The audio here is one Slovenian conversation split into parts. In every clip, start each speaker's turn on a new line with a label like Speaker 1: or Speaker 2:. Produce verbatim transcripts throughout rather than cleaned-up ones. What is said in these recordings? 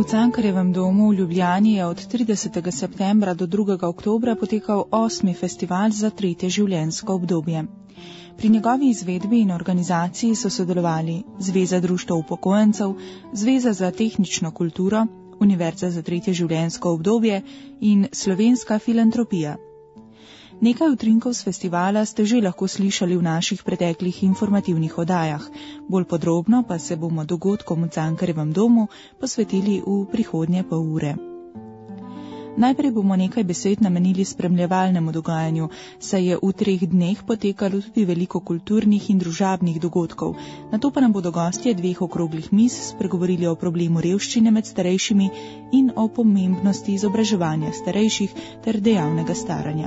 Speaker 1: V Cankarjevem domu v Ljubljani je od tridesetega septembra do drugega oktobra potekal osmi festival za tretje življenjsko obdobje. Pri njegovi izvedbi in organizaciji so sodelovali Zveza društev upokojencev, Zveza za tehnično kulturo, Univerza za tretje življenjsko obdobje in Slovenska filantropija. Nekaj utrinkov z festivala ste že lahko slišali v naših preteklih informativnih oddajah, bolj podrobno pa se bomo dogodkom v Cankarjevem domu posvetili v prihodnje pol ure. Najprej bomo nekaj besed namenili spremljevalnemu dogajanju, saj je v treh dneh potekalo tudi veliko kulturnih in družabnih dogodkov. Nato pa nam bodo gostje dveh okroglih miz spregovorili o problemu revščine med starejšimi in o pomembnosti izobraževanja starejših ter dejavnega staranja.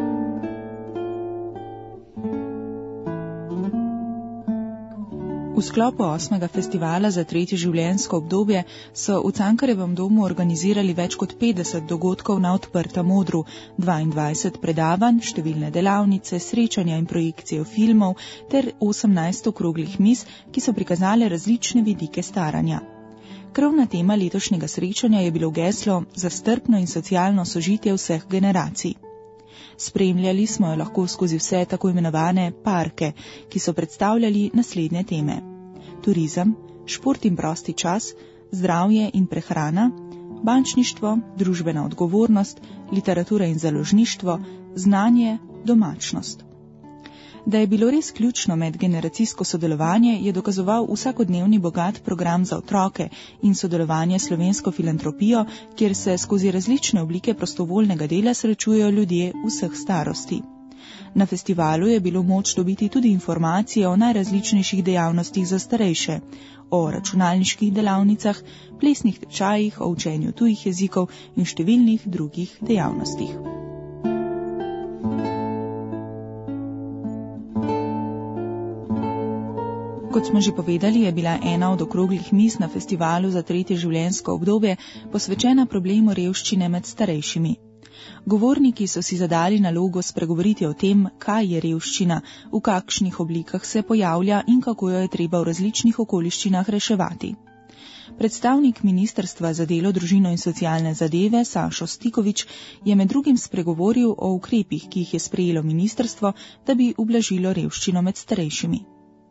Speaker 1: V sklopu osmega festivala za tretje življenjsko obdobje so v Cankarjevem domu organizirali več kot petdeset dogodkov na odprtem odru, dvaindvajset predavanj, številne delavnice, srečanja in projekcije filmov ter osemnajst okroglih miz, ki so prikazale različne vidike staranja. Krovna tema letošnjega srečanja je bilo geslo za strpno in socialno sožitje vseh generacij. Spremljali smo jo lahko skozi vse tako imenovane parke, ki so predstavljali naslednje teme: turizem, šport in prosti čas, zdravje in prehrana, bančništvo, družbena odgovornost, literatura in založništvo, znanje, domačnost. Da je bilo res ključno medgeneracijsko sodelovanje, je dokazoval vsakodnevni bogat program za otroke in sodelovanje s Slovensko filantropijo, kjer se skozi različne oblike prostovoljnega dela srečujejo ljudje vseh starosti. Na festivalu je bilo moč dobiti tudi informacije o najrazličnejših dejavnostih za starejše, o računalniških delavnicah, plesnih tečajih, o učenju tujih jezikov in številnih drugih dejavnostih. Kot smo že povedali, je bila ena od okroglih miz na festivalu za tretje življenjsko obdobje posvečena problemu revščine med starejšimi. Govorniki so si zadali nalogo spregovoriti o tem, kaj je revščina, v kakšnih oblikah se pojavlja in kako jo je treba v različnih okoliščinah reševati. Predstavnik Ministrstva za delo, družino in socialne zadeve Sašo Stikovič je med drugim spregovoril o ukrepih, ki jih je sprejelo ministrstvo, da bi ublažilo revščino med starejšimi.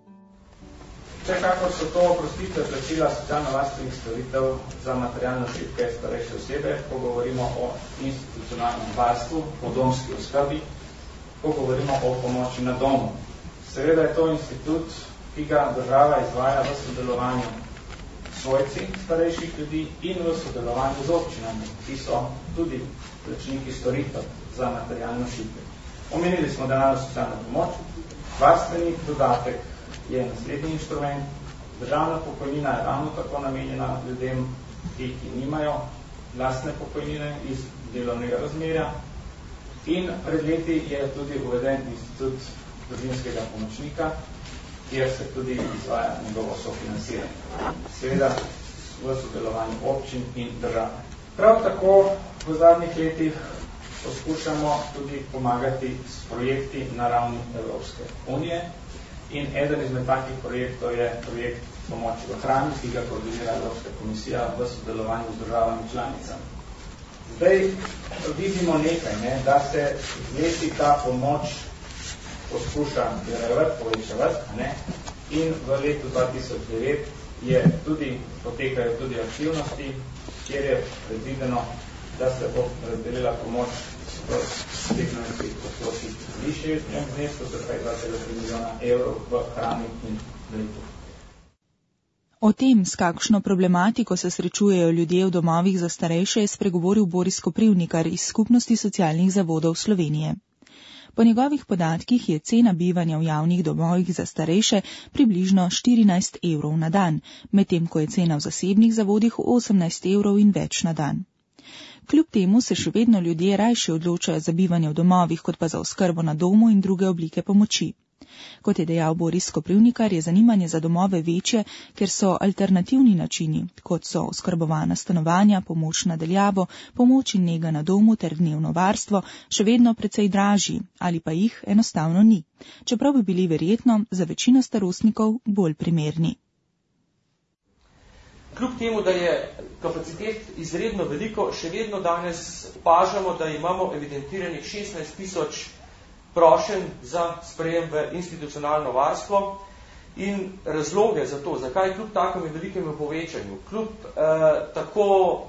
Speaker 2: Vsekakor so to oprostitve plačila socialno-varstvenih storitev za materialno šibke starejše osebe, ko govorimo o institucionalnem varstvu, o domski oskrbi, ko govorimo o pomoči na domu. Seveda je to institut, ki ga država izvaja v sodelovanju s svojci starejših ljudi in v sodelovanju z občinami, ki so tudi plačniki storitev za materialno šibke. Omenili smo denarno socialno pomoč, varstveni dodatek je naslednji inštrument. Državna pokojnina je ravno tako namenjena ljudem, ki, ki nimajo lastne pokojnine iz delovnega razmerja. In pred leti je tudi uveden institut družinskega pomočnika, kjer se tudi izvaja njegovo sofinanciranje. Seveda v sodelovanju občin in države. Prav tako v zadnjih letih poskušamo tudi pomagati s projekti na ravni Evropske unije. In eden izmed takih projektov je projekt pomoči v hrani, ki ga koordinira Evropska komisija v sodelovanju z državami članicami. Zdaj vidimo nekaj, ne, da se leti ta pomoč poskuša povečevati, ne, in v letu dva tisoč devet je tudi, potekajo tudi aktivnosti, kjer je predvideno, da se bo razdelila pomoč v tehnoloških postopkih višje znesko, za kaj dva cela tri milijona evrov v hrani in letu.
Speaker 1: O tem, s kakšno problematiko se srečujejo ljudje v domovih za starejše, je spregovoril Boris Koprivnikar iz Skupnosti socialnih zavodov Slovenije. Po njegovih podatkih je cena bivanja v javnih domovih za starejše približno štirinajst evrov na dan, medtem ko je cena v zasebnih zavodih osemnajst evrov in več na dan. Kljub temu se še vedno ljudje rajše odločajo za bivanje v domovih, kot pa za oskrbo na domu in druge oblike pomoči. Kot je dejal Boris Koprivnikar, je zanimanje za domove večje, ker so alternativni načini, kot so oskrbovana stanovanja, pomoč na daljavo, pomoč in nega na domu ter dnevno varstvo, še vedno precej dražji ali pa jih enostavno ni, čeprav bi bili verjetno za večino starostnikov bolj primerni.
Speaker 3: kljub temu, da je kapacitet izredno veliko, še vedno danes opažamo, da imamo evidentiranih šestnajst tisoč prošenj za sprejem v institucionalno varstvo in razloge za to, zakaj kljub takemu velikemu povečanju, kljub eh, tako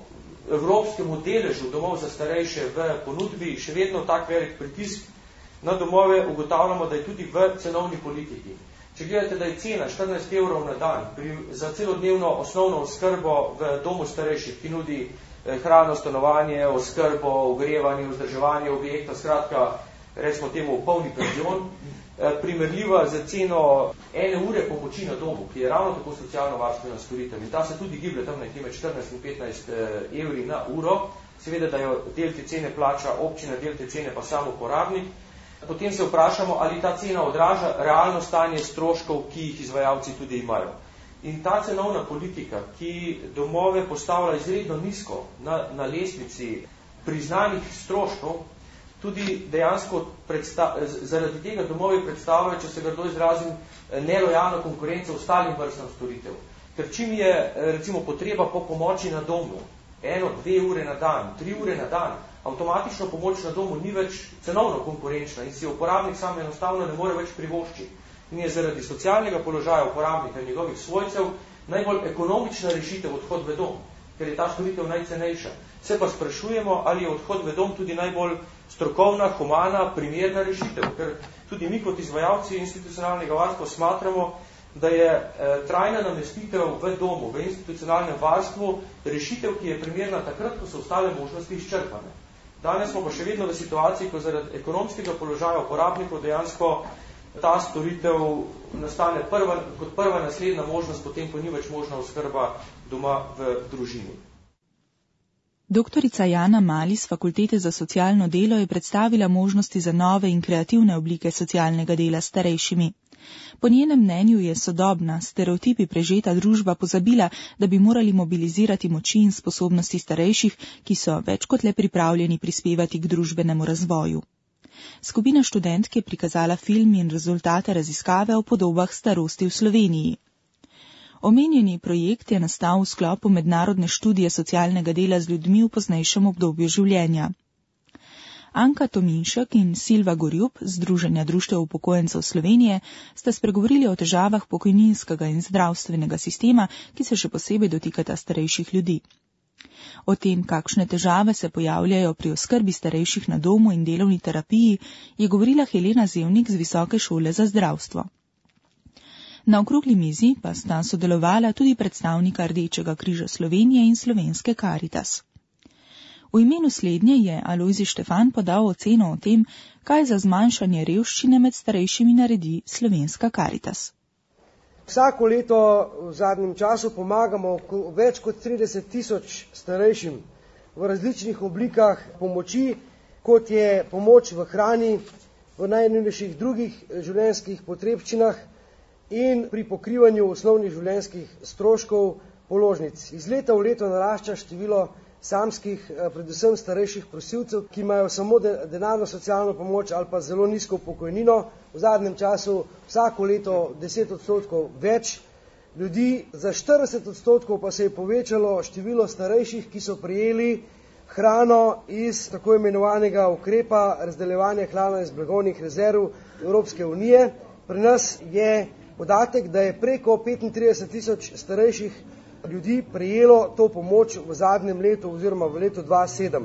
Speaker 3: evropskemu deležu domov za starejše v ponudbi, še vedno tak velik pritisk na domove, ugotavljamo, da je tudi v cenovni politiki. Če gledate, da je cena štirinajst evrov na dan pri, za celodnevno osnovno oskrbo v domu starejših, ki nudi eh, hrano, stanovanje, oskrbo, ogrevanje, vzdrževanje objekta, skratka, recimo temu polni penzion, eh, primerljiva za ceno ene ure pomoči na domu, ki je ravno tako socialno varstvena storitev. In ta se tudi giblje tam nekje med štirinajst in petnajst eh, evri na uro. Seveda, da jo del te cene plača občina, del te cene pa samo uporabnik. Potem se vprašamo, ali ta cena odraža realno stanje stroškov, ki jih izvajalci tudi imajo. In ta cenovna politika, ki domove postavlja izredno nizko na, na lestvici priznanih stroškov, tudi dejansko predsta, zaradi tega domovi predstavljajo, če se grdo izrazim, nelojalno konkurenco ostalim vrstam storitev. Ker čim je recimo potreba po pomoči na domu, eno, dve ure na dan, tri ure na dan, avtomatično pomoč na domu ni več cenovno konkurenčna in si uporabnik sam enostavno ne more več privoščiti. In je zaradi socialnega položaja uporabnika in njegovih svojcev najbolj ekonomična rešitev odhod v dom, ker je ta storitev najcenejša. Se pa sprašujemo, ali je odhod v dom tudi najbolj strokovna, humana, primerna rešitev, ker tudi mi kot izvajalci institucionalnega varstva smatramo, da je eh, trajna namestitev v domu, v institucionalnem varstvu rešitev, ki je primerna takrat, ko so ostale možnosti izčrpane. Danes smo pa še vedno v situaciji, ko zaradi ekonomskega položaja uporabnikov dejansko ta storitev nastane prva, kot prva naslednja možnost, potem, ko ni več možna oskrba doma v družini.
Speaker 1: Doktorica Jana Mali z Fakultete za socialno delo je predstavila možnosti za nove in kreativne oblike socialnega dela s starejšimi. Po njenem mnenju je sodobna, stereotipi prežeta družba pozabila, da bi morali mobilizirati moči in sposobnosti starejših, ki so več kot le pripravljeni prispevati k družbenemu razvoju. Skupina študentk je prikazala film in rezultate raziskave o podobah starosti v Sloveniji. Omenjeni projekt je nastal v sklopu mednarodne študije socialnega dela z ljudmi v poznejšem obdobju življenja. Anka Tominšek in Silva Gorjub, Združenja društev upokojencev Slovenije, sta spregovorili o težavah pokojninskega in zdravstvenega sistema, ki se še posebej dotikata starejših ljudi. O tem, kakšne težave se pojavljajo pri oskrbi starejših na domu in delovni terapiji, je govorila Helena Zevnik z Visoke šole za zdravstvo. Na okrogli mizi pa sta sodelovala tudi predstavnika Rdečega križa Slovenije in Slovenske Karitas. V imenu slednje je Alojzij Štefan podal oceno o tem, kaj za zmanjšanje revščine med starejšimi naredi Slovenska Karitas.
Speaker 4: Vsako leto v zadnjem času pomagamo več kot trideset tisoč starejšim v različnih oblikah pomoči, kot je pomoč v hrani, v najnujnejših drugih življenjskih potrebščinah in pri pokrivanju osnovnih življenjskih stroškov položnic. Iz leta v leto narašča število samskih, predvsem starejših prosilcev, ki imajo samo denarno socialno pomoč ali pa zelo nizko pokojnino. V zadnjem času vsako leto deset odstotkov več ljudi, za štirideset odstotkov pa se je povečalo število starejših, ki so prejeli hrano iz tako imenovanega ukrepa razdeljevanja hrane iz blagovnih rezerv Evropske unije. Pri nas je podatek, da je preko petintrideset tisoč starejših ljudi prejelo to pomoč v zadnjem letu oziroma v letu dva tisoč sedem.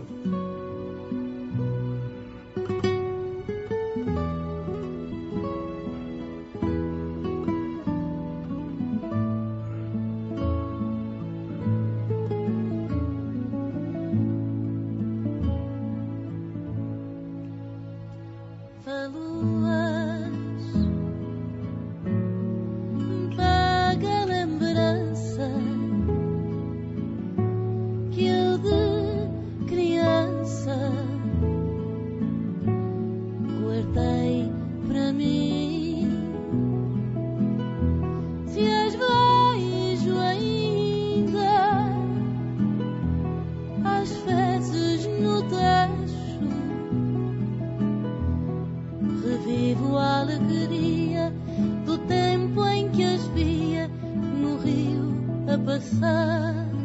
Speaker 5: passar.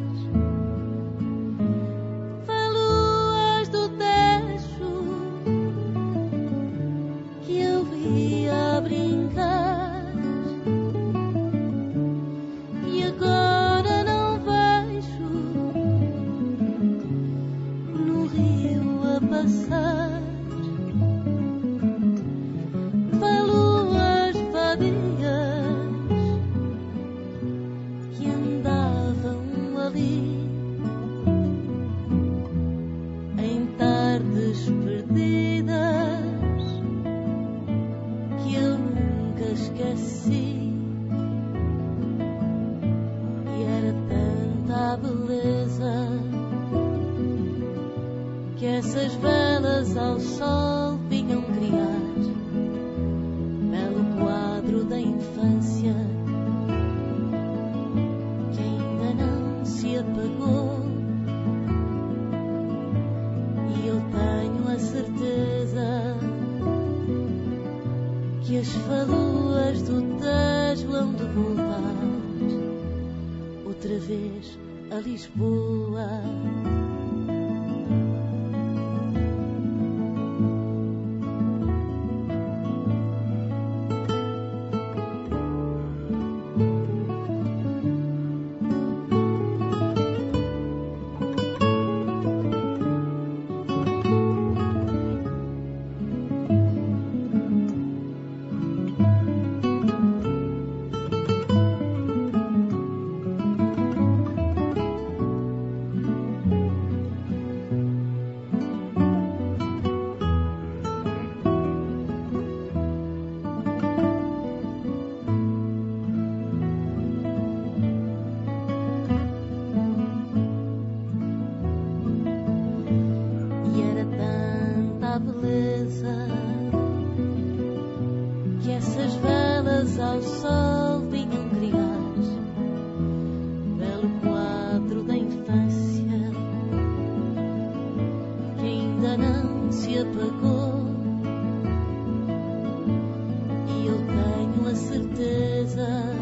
Speaker 5: Vê luas do Tejo que eu via a brincar e agora não vejo no rio a passar. Vê luas vadias que andavam ali em tardes perdidas que eu nunca esqueci. E era tanta a beleza que essas velas ao sol vinham criar. Belo quadro da infância que ainda não se apagou. E eu tenho a certeza que as faluas do Tejo hão de voltar outra vez a Lisboa. E era tanta a beleza que essas velas ao sol vinham criar. Belo quadro da infância que ainda não se apagou. E eu tenho a certeza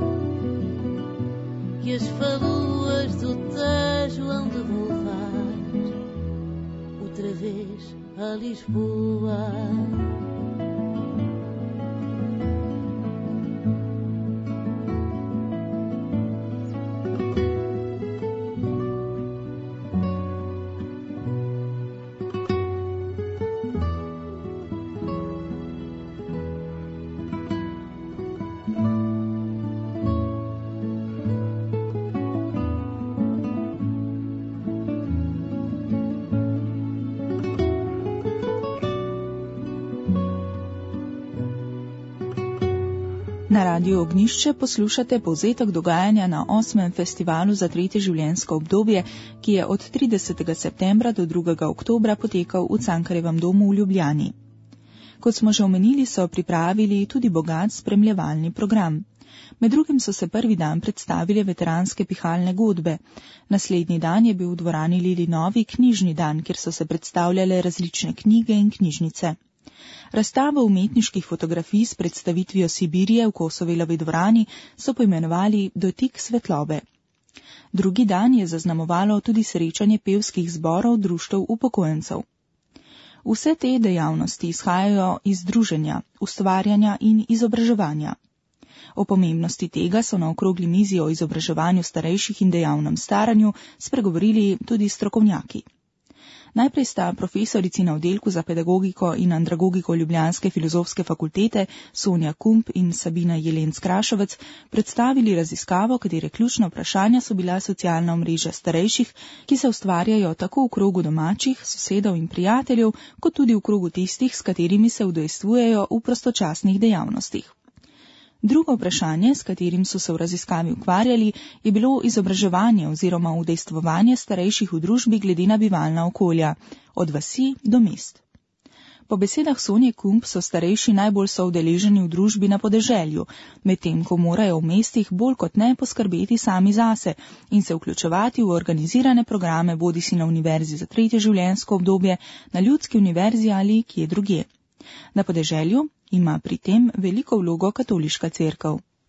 Speaker 5: que as faluas do Tejo hão de voltar outra vez a Lisboa.
Speaker 1: Na Radiu Ognjišče poslušate povzetek dogajanja na osmem festivalu za tretje življenjsko obdobje, ki je od tridesetega septembra do drugega oktobra potekal v Cankarjevem domu v Ljubljani. Kot smo že omenili, so pripravili tudi bogat spremljevalni program. Med drugim so se prvi dan predstavile veteranske pihalne godbe. Naslednji dan je bil v dvorani Lilinovi knjižni dan, kjer so se predstavljale različne knjige in knjižnice. Razstavo umetniških fotografij s predstavitvijo Sibirije v Kosovelovi dvorani so poimenovali Dotik svetlobe. Drugi dan je zaznamovalo tudi srečanje pevskih zborov društev upokojencev. Vse te dejavnosti izhajajo iz druženja, ustvarjanja in izobraževanja. O pomembnosti tega so na okrogli mizi o izobraževanju starejših in dejavnem staranju spregovorili tudi strokovnjaki. Najprej sta profesorici na oddelku za pedagogiko in andragogiko Ljubljanske filozofske fakultete Sonja Kump in Sabina Jelenc-Krašovec predstavili raziskavo, katere ključna vprašanja so bila socialna omrežja starejših, ki se ustvarjajo tako v krogu domačih, sosedov in prijateljev, kot tudi v krogu tistih, s katerimi se udejstvujejo v prostočasnih dejavnostih. Drugo vprašanje, s katerim so se v raziskavi ukvarjali, je bilo izobraževanje oziroma udejstvovanje starejših v družbi glede na bivalna okolja, od vasi do mest. Po besedah Sonje Kump so starejši najbolj soudeleženi v družbi na podeželju, medtem ko morajo v mestih bolj kot ne poskrbeti sami zase in se vključevati v organizirane programe bodisi na univerzi za tretje življenjsko obdobje, na ljudski univerzi ali kje drugje. Na podeželju ima pri tem veliko vlogo katoliška cerkev.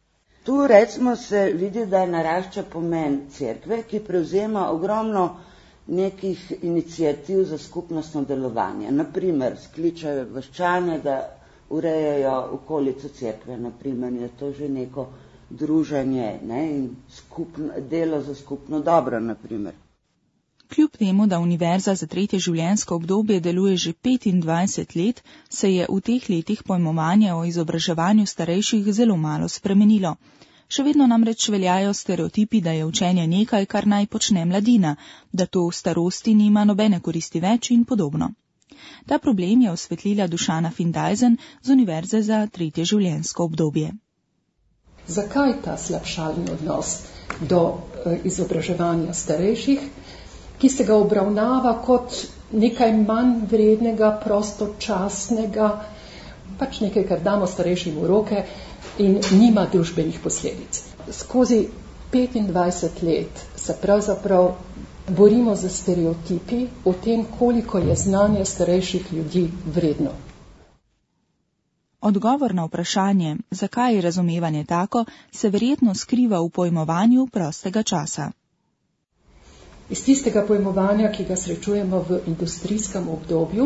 Speaker 6: Tu recimo se vidi, da narašča pomen cerkve, ki prevzema ogromno nekih iniciativ za skupnostno delovanje. Naprimer, skličajo vaščane, da urejajo okolico cerkve, naprimer, je to že neko druženje, ne, in skupno, delo za skupno dobro, naprimer.
Speaker 1: Kljub temu, da Univerza za tretje življenjsko obdobje deluje že petindvajset let, se je v teh letih pojmovanje o izobraževanju starejših zelo malo spremenilo. Še vedno namreč veljajo stereotipi, da je učenje nekaj, kar naj počne mladina, da to v starosti nima nobene koristi več in podobno. Ta problem je osvetlila Dušana Findajzen z Univerze za tretje življenjsko obdobje.
Speaker 7: Zakaj ta slabšalni odnos do e, izobraževanja starejših, ki se ga obravnava kot nekaj manj vrednega, prostočasnega, pač nekaj, kar damo starejšim v roke in nima družbenih posledic. Skozi petindvajset let se pravzaprav borimo za stereotipi o tem, koliko je znanje starejših ljudi vredno.
Speaker 1: Odgovor na vprašanje, zakaj je razumevanje tako, se verjetno skriva v pojmovanju prostega časa.
Speaker 7: Iz tistega pojmovanja, ki ga srečujemo v industrijskem obdobju,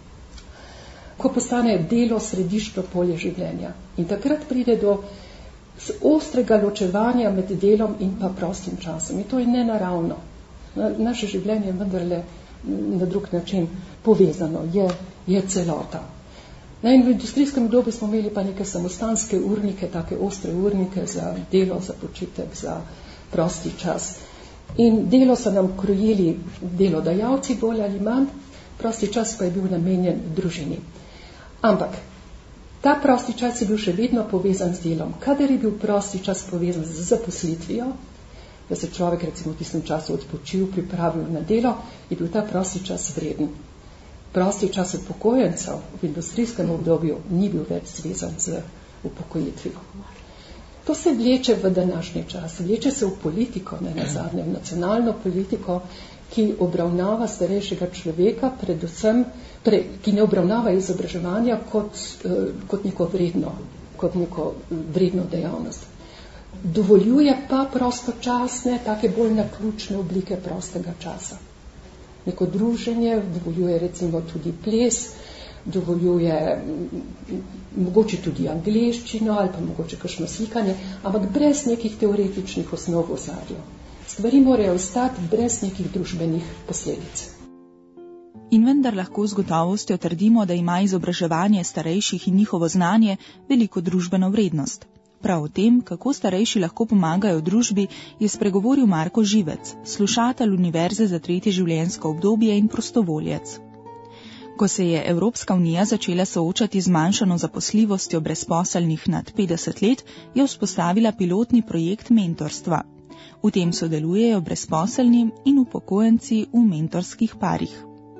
Speaker 7: ko postane delo središčno polje življenja. In takrat pride do ostrega ločevanja med delom in pa prostim časom. In to je nenaravno. Naše življenje je vendarle na drug način povezano, je, je celota. Na in v industrijskem obdobju smo imeli pa neke samostanske urnike, take ostre urnike za delo, za počitek, za prosti čas. In delo so nam krojili delodajalci bolj ali manj, prosti čas pa je bil namenjen družini. Ampak ta prosti čas je bil še vedno povezan z delom. Kadar je bil prosti čas povezan z zaposlitvijo, da se človek recimo v tistem času odpočil, pripravil na delo, je bil ta prosti čas vreden. Prosti čas upokojencev v industrijskem obdobju ni bil več zvezan z upokojitvijo. To se vleče v današnji čas, vleče se v politiko, ne nazadnje, v nacionalno politiko, ki obravnava starejšega človeka, predvsem, pre, ki ne obravnava izobraževanja kot, eh, kot neko vredno, kot neko vredno dejavnost. Dovoljuje pa prostočasne, take bolj naključne oblike prostega časa. Neko druženje, dovoljuje recimo tudi ples, dovoljuje m, mogoče tudi angleščino ali pa mogoče kakšno slikanje, ampak brez nekih teoretičnih osnov v ozadju. Stvari morajo ostati brez nekih družbenih posledic.
Speaker 1: In vendar lahko z gotovostjo trdimo, da ima izobraževanje starejših in njihovo znanje veliko družbeno vrednost. Prav o tem, kako starejši lahko pomagajo družbi, je spregovoril Marko Živec, slušatelj Univerze za tretje življenjsko obdobje in prostovoljec. Ko se je Evropska unija začela soočati z manjšano zaposljivostjo brezposelnih nad petdeset let, je vzpostavila pilotni projekt mentorstva. V tem sodelujejo brezposelni in upokojenci v mentorskih parih.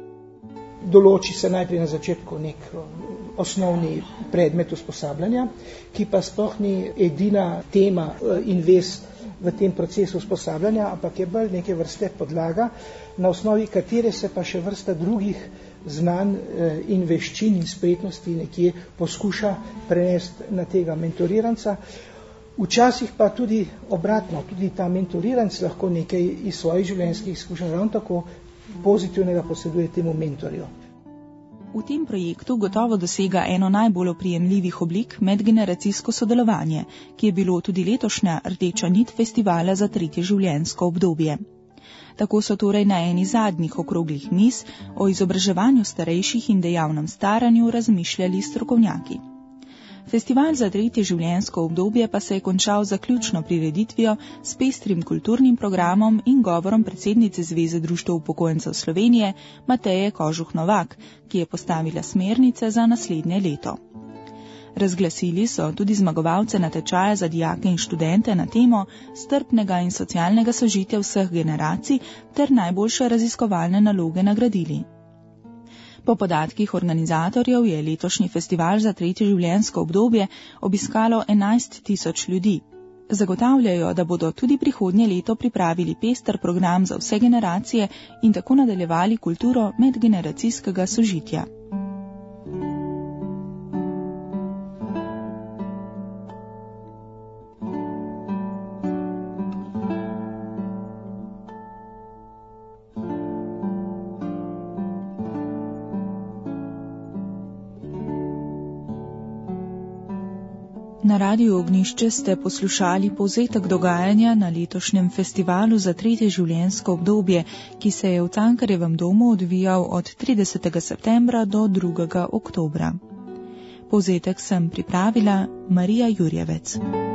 Speaker 8: Določi se najprej na začetku nek osnovni predmet usposabljanja, ki pa sploh ni edina tema in vez v tem procesu usposabljanja, ampak je bolj neke vrste podlaga, na osnovi katere se pa še vrsta drugih znanj in veščin in spretnosti nekje poskuša prenesti na tega mentoriranca. Včasih pa tudi obratno, tudi ta mentoriranc lahko nekaj iz svojih življenjskih izkušenj ravno tako pozitivnega posreduje temu mentorju.
Speaker 1: V tem projektu gotovo dosega eno najbolj oprijemljivih oblik medgeneracijsko sodelovanje, ki je bilo tudi letošnja rdeča nit festivala za tretje življenjsko obdobje. Tako so torej na eni zadnjih okroglih miz o izobraževanju starejših in dejavnem staranju razmišljali strokovnjaki. Festival za tretje življenjsko obdobje pa se je končal z zaključno prireditvijo s pestrim kulturnim programom in govorom predsednice Zveze društev upokojencev Slovenije Mateje Kožuh-Novak, ki je postavila smernice za naslednje leto. Razglasili so tudi zmagovalce natečaja za dijake in študente na temo strpnega in socialnega sožitja vseh generacij ter najboljše raziskovalne naloge nagradili. Po podatkih organizatorjev je letošnji festival za tretje življenjsko obdobje obiskalo enajst tisoč ljudi. Zagotavljajo, da bodo tudi prihodnje leto pripravili pester program za vse generacije in tako nadaljevali kulturo medgeneracijskega sožitja. Na Radiu Ognjišče ste poslušali povzetek dogajanja na letošnjem festivalu za tretje življenjsko obdobje, ki se je v Cankarjevem domu odvijal od tridesetega septembra do drugega oktobra. Povzetek sem pripravila Marija Jurjevec.